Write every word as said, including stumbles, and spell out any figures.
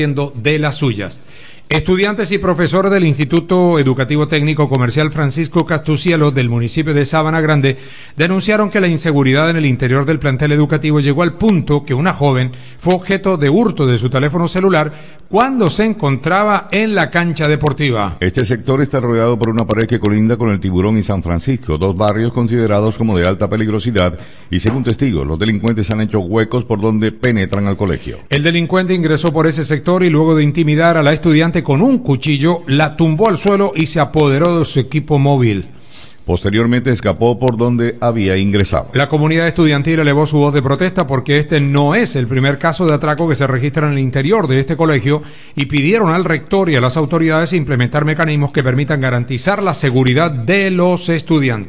de las suyas. Estudiantes y profesores del Instituto Educativo Técnico Comercial Francisco Castucielo del municipio de Sabana Grande denunciaron que la inseguridad en el interior del plantel educativo llegó al punto que una joven fue objeto de hurto de su teléfono celular cuando se encontraba en la cancha deportiva. Este sector está rodeado por una pared que colinda con el Tiburón y San Francisco, dos barrios considerados como de alta peligrosidad, y según testigos, los delincuentes han hecho huecos por donde penetran al colegio. El delincuente ingresó por ese sector y luego de intimidar a la estudiante con un cuchillo, la tumbó al suelo y se apoderó de su equipo móvil. Posteriormente escapó por donde había ingresado. La comunidad estudiantil elevó su voz de protesta porque este no es el primer caso de atraco que se registra en el interior de este colegio y pidieron al rector y a las autoridades implementar mecanismos que permitan garantizar la seguridad de los estudiantes.